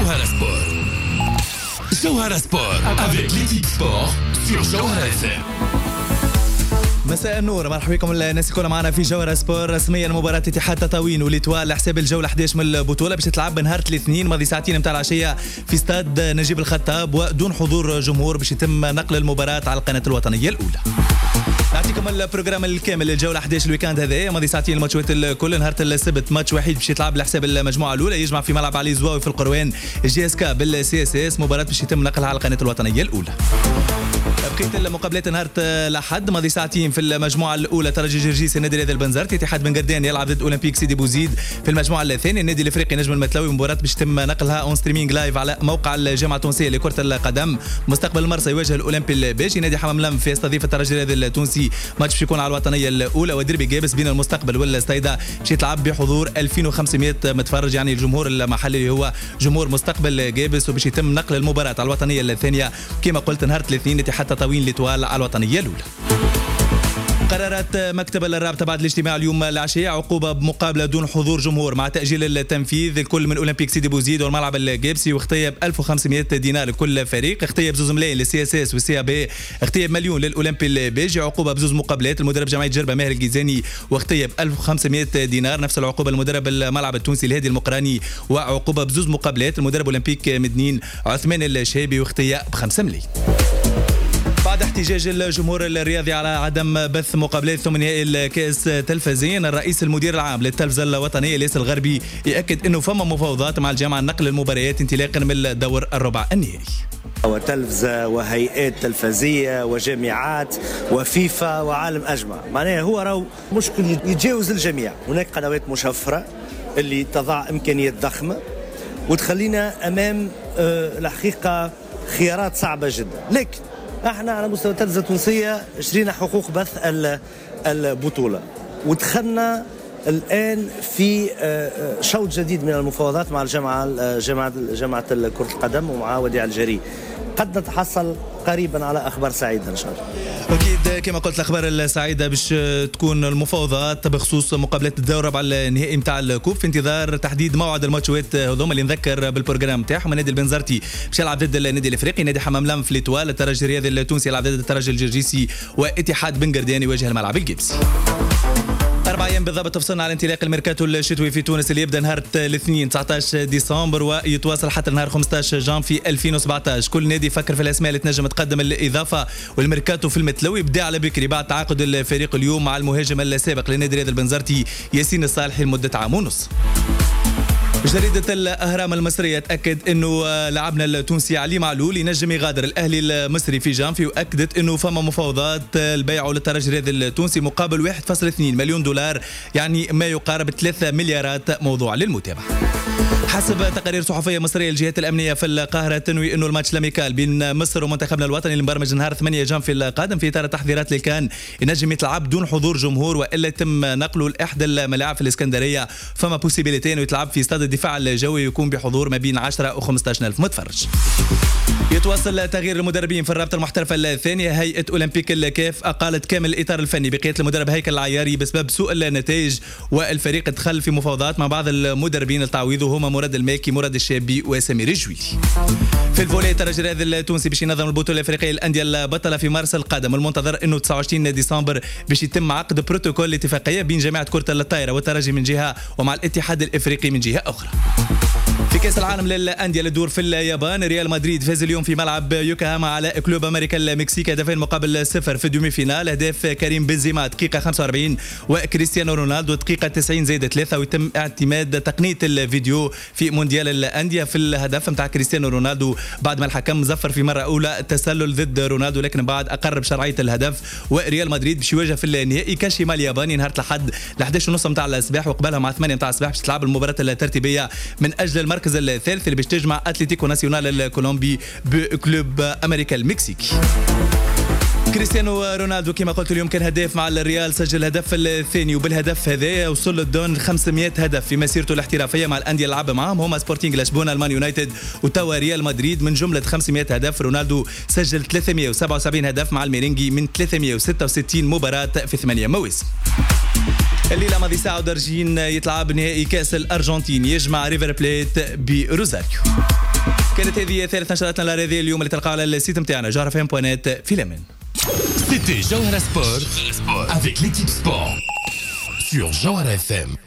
Jawhara Sport. Jawhara Sport avec l'équipe sport sur Jawhara FM. مساء النور، مرحبا بكم الناس الكل معنا في جوهرة سبور. رسميا مباراة اتحاد تطاوين وليتوال لحساب الجولة 11 من البطولة باش تلعب بنهار الاثنين ماضي ساعتين متاع العشية في استاد نجيب الخطاب ودون حضور جمهور باش يتم نقل المباراة على القناة الوطنية الأولى. نعطيكم البروجرام الكامل للجولة 11 الويكاند هذا. ماضي ساعتين الماتشات الكل. نهار السبت ماتش وحيد باش يتلعب لحساب المجموعة الأولى يجمع في ملعب علي زواوي في القروان جي اس كا بالسي اس اس، مباراة باش يتم نقلها على القناة الوطنية الأولى. بقيت المقابلات نهار الأحد ماضي ساعتين في المجموعة الأولى ترجي جرجيس النادي رياض البنزرت، اتحاد بن قردان يلعب ضد أولمبيك سيدي بوزيد. في المجموعة الثانية النادي الأفريقي نجم المتلوي، مباراة باش يتم نقلها اون ستريمينغ لايف على موقع الجامعة التونسية لكرة القدم. مستقبل المرسى يواجه الأولمبي الباجي. نادي حمام لم في يستضيف الترجي الرياضي التونسي، ماتش باش يكون على الوطنية الأولى. وديربي جابس بين المستقبل والستايدا باش يتلعب بحضور 2500 متفرج، يعني الجمهور المحلي اللي هو جمهور مستقبل جابس، وباش يتم نقل المباراة على الوطنية الثانية كما قلت نهار الاثنين اتحاد تطاوين ليتوال على الوطنية الأولى. قررت مكتب الرابطة بعد الاجتماع اليوم العشية عقوبة بمقابلة دون حضور جمهور مع تأجيل التنفيذ. الكل من أولمبيك سيدي بوزيد والملعب الجابسي، واختيب 1500 دينار لكل فريق. اختيب زوز ملايين للسي اس اس والسي بي، اختيب مليون للأولمبي الباجي. عقوبة بزوز مقابلات المدرب جمعية جربة ماهر الجيزاني واختيب 1500 دينار. نفس العقوبة المدرب الملعب التونسي الهادي المقراني، وعقوبة بزوز مقابلات المدرب أولمبيك مدنين عثمان الشهيبي واختيب ب5 ملايين. بعد احتجاج الجمهور الرياضي على عدم بث مقابلات ثم نهائي الكأس تلفزيا، الرئيس المدير العام للتلفزة الوطنية الياس الغربي يأكد أنه فما مفاوضات مع الجامعة نقل المباريات انطلاقا من الدور الربع النهائي. وتلفزة وهيئات تلفزية وجامعات وفيفا وعالم أجمع، معناها هو راهو مشكل يتجاوز الجميع. هناك قنوات مشفرة اللي تضع إمكانيات ضخمة وتخلينا أمام الحقيقة خيارات صعبة جدا. لكن احنا على مستوى التلفزة التونسية شرينا حقوق بث البطولة، ودخلنا الآن في شوط جديد من المفاوضات مع جامعة كرة القدم ومع وديع الجري. قد نتحصل قريبا على أخبار سعيدة إن شاء الله. أكيد كما قلت الأخبار السعيدة باش تكون المفاوضات بخصوص مقابلات الدور الربع النهائي متاع الكوب في انتظار تحديد موعد الماتشات هذوما اللي نذكر بالبروجرام تاعهم. النادي البنزرتي باش يلعب ضد النادي الافريقي، نادي حمام لم في ليتوال، الترجي الرياضي التونسي يلعب ضد الترجي الجرجيسي، واتحاد بن قردان يواجه الملعب الجبسي. 4 أيام بالضبط تفصلنا على انطلاق الميركاتو الشتوي في تونس اللي يبدا نهار الاثنين 19 ديسمبر ويتواصل حتى نهار 15 جانفي 2017. كل نادي يفكر في الاسماء اللي تنجم تقدم الاضافه، والميركاتو في المتلوي بدا على بكري بعد تعاقد الفريق اليوم مع المهاجم السابق لنادي رياض البنزرتي ياسين الصالحي لمده عام ونص. جريدة الأهرام المصرية تأكد أنه لاعبنا التونسي علي معلول ينجم يغادر الأهلي المصري في جانفي، وأكدت أنه فما مفاوضات البيع للترجي الرياضي التونسي مقابل 1.2 مليون دولار، يعني ما يقارب 3 مليارات. موضوع للمتابعة. حسب تقارير صحفية مصرية الجهات الأمنية في القاهرة تنوي أنه الماتش الأميكال بين مصر ومنتخبنا الوطني المبرمج نهار 8 جانفي القادم في إطار التحضيرات اللي كان ينجم يتلعب دون حضور جمهور وإلا يتم نقله لإحدى الملاعب في الإسكندرية. فما بوسيبيليتين ويتلعب في استاد الدفاع الجوي يكون بحضور ما بين 10 و15 ألف متفرج. يتواصل تغيير المدربين في الرابطة المحترفة الثانية. هيئة أولمبيك الكاف أقالت كامل الإطار الفني بقيادة المدرب هيكل العياري بسبب سوء النتائج، والفريق دخل في مفاوضات مع بعض المدربين لتعويضه هما مراد الماكي، مراد الشابي وسمير الجويلي. في الفولي الترجي الرياضي التونسي باش ينظم البطولة الأفريقية للأندية البطلة في مارس القادم، المنتظر أنه 29 ديسمبر باش يتم عقد بروتوكول اتفاقية بين جماعة كرة الطائرة والترجي من جهة ومع الاتحاد الإفريقي من جهة أخرى. في كأس العالم للأندية اللي تدور في اليابان، ريال مدريد فاز اليوم في ملعب يوكوهاما على كلوب أمريكا المكسيكي هدفين مقابل 0 في الدومي فينال. هدف كريم بنزيما دقيقة 45 وكريستيانو رونالدو دقيقة 90+3، ويتم اعتماد تقنية الفيديو في مونديال الأندية في الهدف متاع كريستيانو رونالدو بعد ما الحكم زفر في مرة أولى تسلل ضد رونالدو، لكن بعد أقر بشرعية الهدف. وريال مدريد باش يواجه في النهائي كاشيما الياباني نهار الأحد 11:30 متاع الصباح، وقبلها مع 8 متاع الصباح باش تلعب المباراة الترتيبية من أجل المركز الثالث اللي باش تجمع أتلتيكو ناسيونال الكولومبي بكلوب أمريكا المكسيكي. كريستيانو رونالدو كما قلت اليوم كان هداف مع الريال، سجل الهدف الثاني، وبالهدف هذا وصل للدون 500 هدف في مسيرته الاحترافيه مع الانديه اللي لعب معهم هما سبورتينغ لشبونه، المان يونايتد وتوا ريال مدريد. من جمله 500 هدف رونالدو سجل 377 هدف مع الميرينجي من 366 مباراه في 8 مواسم. الليله ماضي ساعه ودرجين يتلعب نهائي كاس الارجنتين يجمع ريفر بليت بروزاريو. كانت هذه ثالث نشراتنا الرياضية اليوم اللي تلقاها على السيت نتاعنا جوهرفم.net في الأمان. C'était Jawhara Sport avec l'équipe sport sur Jawhara FM.